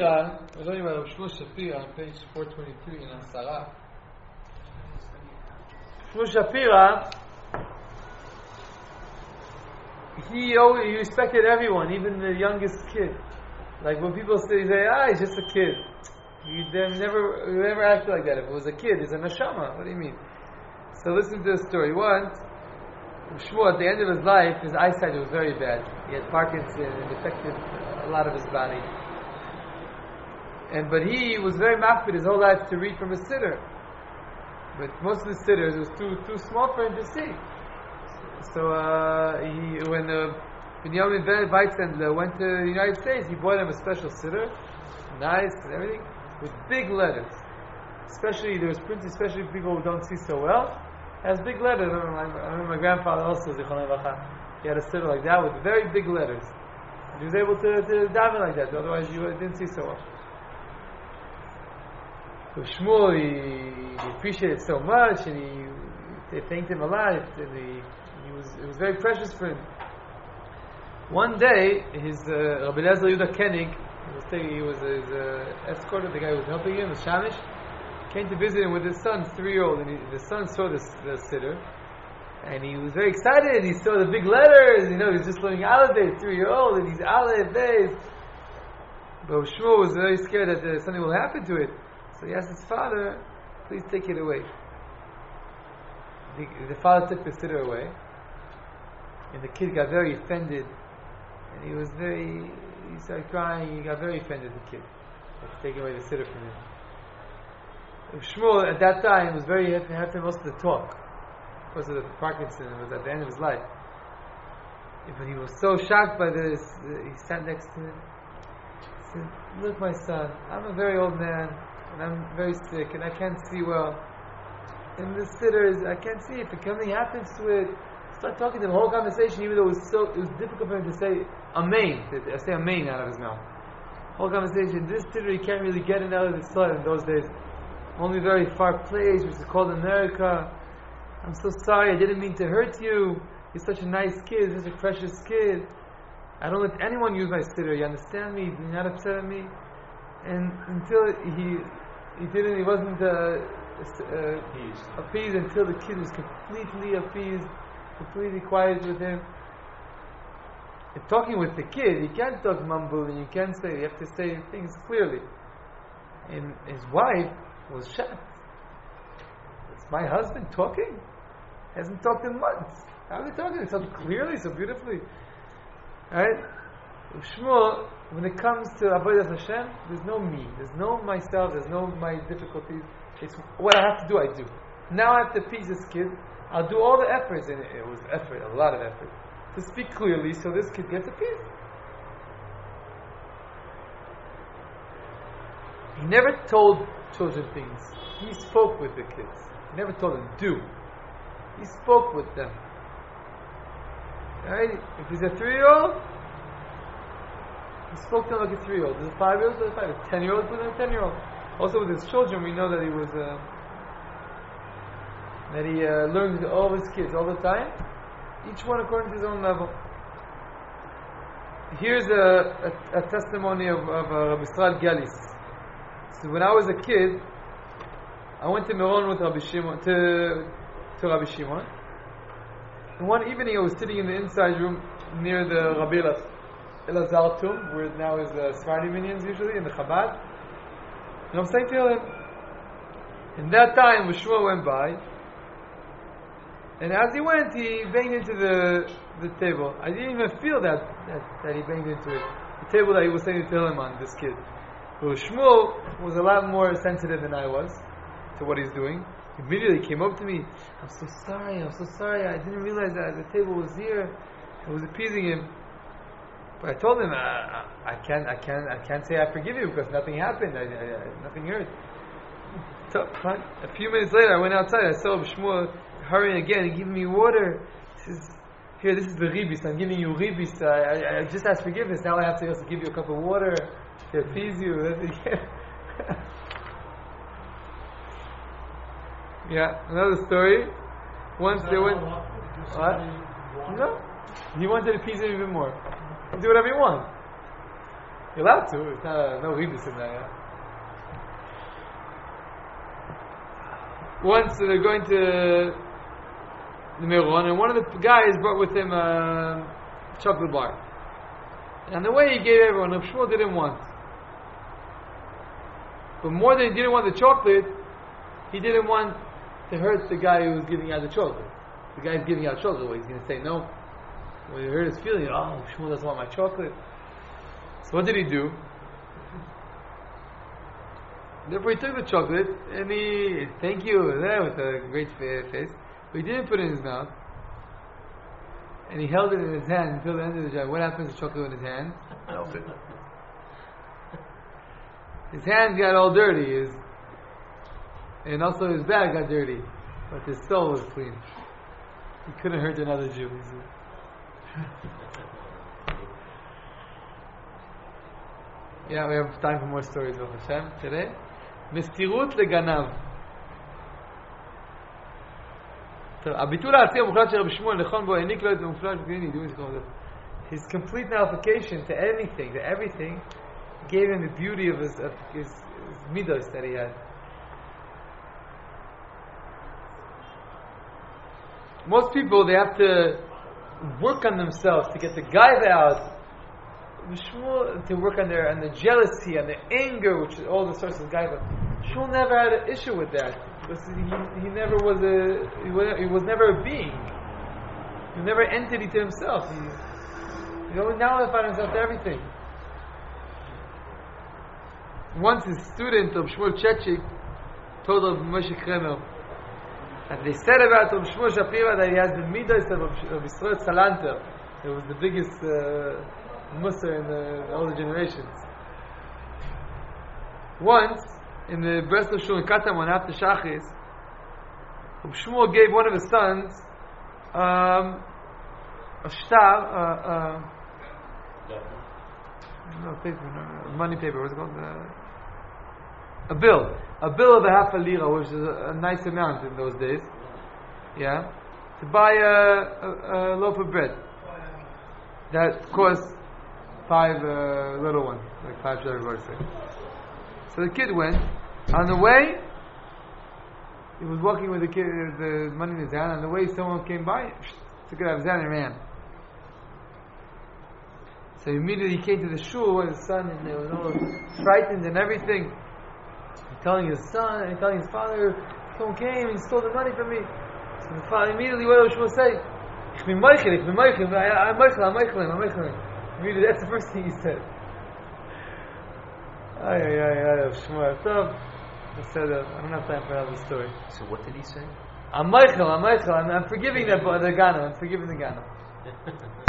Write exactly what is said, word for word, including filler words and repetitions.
Shapira, we're learning about Shmuel Shapira on page four twenty-three in Asara. Shmuel Shapira, he always, he respected everyone, even the youngest kid. Like when people say, say ah, he's just a kid. He never, he never acted like that. If it was a kid, it's a neshama. What do you mean? So listen to the story. Once, Shmuel, at the end of his life, his eyesight was very bad. He had Parkinson and it affected a lot of his body. And but he was very makpid his whole life to read from a siddur. But most of the siddurs was too too small for him to see. So uh, he, when uh, Binyamin Weizsändler went to the United States, he bought him a special siddur, nice and everything, with big letters. Especially there was printed, especially for people who don't see so well. It has big letters. I remember, my, I remember my grandfather also, Zichron Levacha, he had a siddur like that with very big letters. He was able to, to daven like that, otherwise you didn't see so well. So Shmuel, he, he appreciated it so much, and he they thanked him a lot, and he, he was it was very precious for him. One day, his uh, Rabbi Eliezer Yehuda Koenig, he was taking, he was his uh, escort, the guy who was helping him, the Shamish, came to visit him with his son, three-year-old, and he, the son saw this the siddur, and he was very excited. He saw the big letters, you know, he was just learning Aleph, three-year-old, and he's Aleph, Beis. But Shmuel was very scared that uh, something will happen to it. So he asked his father, please take it away. The, the father took the siddur away, and the kid got very offended, and he was very, he started crying, he got very offended, the kid, for taking away the siddur from him. Shmuel at that time was very, had to most of the talk, because of the Parkinson, it was at the end of his life. But he was so shocked by this, he sat next to him, he said, look my son, I'm a very old man, and I'm very sick, and I can't see well. And the siddur is, I can't see it. If something happens to it, start talking to him. The whole conversation, even though it was so, it was difficult for him to say amen, to say amen out of his mouth. Whole conversation, this siddur you can't really get it out of the sun in those days. Only very far place, which is called America. I'm so sorry, I didn't mean to hurt you. You're such a nice kid, such a precious kid. I don't let anyone use my siddur. You understand me? You're not upset at me. And until he. He didn't, he wasn't uh, uh, appeased. appeased until the kid was completely appeased, completely quiet with him. And talking with the kid, you can't talk mumble, and you can't say, you have to say things clearly. And his wife was shocked. It's my husband talking? Hasn't talked in months. How is he talking? So clearly, so beautifully. Right? Shmuel, when it comes to Avodas Hashem, there's no me, there's no myself, there's no my difficulties. It's what I have to do, I do. Now I have to appease this kid. I'll do all the efforts, and it was effort, a lot of effort, to speak clearly so this kid gets appeased. He never told children things. He spoke with the kids. He never told them, do. He spoke with them. Right? If he's a three-year-old, he spoke to him like a three-year-old. Is a five-year-old? Is a five-year-old? Ten-year-old? Is a ten-year-old? Also with his children, we know that he was uh, that he uh, learned with all of his kids all the time, each one according to his own level. Here's a, a, a testimony of, of uh, Rabbi Israel Gelis. So when I was a kid, I went to Meron with Rabbi Shimon to to Rabbi Shimon. And one evening, I was sitting in the inside room near the Rabbi Elazar tomb, where now is the Sephardi minions usually, in the Chabad. And I'm saying to him, in that time, Shmuel went by, and as he went, he banged into the the table. I didn't even feel that, that, that he banged into it. The table that he was saying to him on, this kid. But Shmuel was a lot more sensitive than I was to what he's doing. He immediately came up to me, I'm so sorry, I'm so sorry, I didn't realize that the table was here. I was appeasing him. But I told him, I, I can't, I can't, I can't say I forgive you because nothing happened. I, I, I, nothing hurt. So, fine. A few minutes later, I went outside. I saw Shmuel hurrying again and giving me water. He says, "Here, this is the ribis. I'm giving you ribis. I, I, I just asked forgiveness. Now I have to also give you a cup of water to appease you." Yeah, another story. Once they went. What? No, he wanted to appease him even more. Do whatever you want. You're allowed to. It's not a, no rebus in that. Yeah? Once they're going to the Meron, and one of the guys brought with him a chocolate bar. And on the way he gave everyone, Rav Shmuel didn't want. But more than he didn't want the chocolate, he didn't want to hurt the guy who was giving out the chocolate. The guy's giving out chocolate, well, he's going to say no. When he hurt his feeling, oh, Shmuel doesn't want my chocolate. So what did he do? Therefore he took the chocolate and he, thank you, there with a great face. But he didn't put it in his mouth. And he held it in his hand until the end of the jar. What happens to chocolate in his hand? Melted. His hands got all dirty, his, and also his bag got dirty. But his soul was clean. He couldn't hurt another Jew. Yeah, we have time for more stories of Hashem today. Mestirut leganav. הביטול העצי המוחלט של רבי שמואל נכון בו העניק לו את המופלט his complete nullification to anything, to everything, gave him the beauty of his, of his, his midos that he had. Most people, they have to work on themselves to get the gaiva out, to work on their on the jealousy and the anger, which is all the sources of gaiva. Shmuel never had an issue with that. Because he, he never was a he was, he was never a being. He was never an entity to himself. He, he only nullified himself to everything. Once his student of Shmuel Chechik told of Moshe Kremel that they said about Rav Shmuel Shapira that he has the midas of of Yisrael Salanter. It was the biggest uh, Musa in, the, in all the generations. Once, in the Breslov Shul in Katamon after Shachris, Rav Shmuel gave one of his sons um, a shtar, uh, uh, no paper, no, money paper. What's it called? Uh, a bill, a bill of a half a lira, which is a, a nice amount in those days. Yeah, to buy a, a, a loaf of bread that cost five uh, little ones, like five shekels. So the kid went. On the way, he was walking with the kid, the money in his hand. On the way, someone came by, took it out of his hand and ran. So immediately he came to the shul with his son, and they were all frightened and everything. He's telling his son, and telling his father, someone came and stole the money from me. So the father immediately, what did Shmuel say? Ich bin Meichel, ich bin Meichel, I'm Meichel, I'm Meichel, I'm Meichel. Immediately, that's the first thing he said. Ay, ay, ay, ay, Shmuel. So, I said, uh, I don't have time for another story. So what did he say? I'm Meichel, I'm Meichel, I'm, I'm forgiving the, the Ghana, I'm forgiving the Ghana.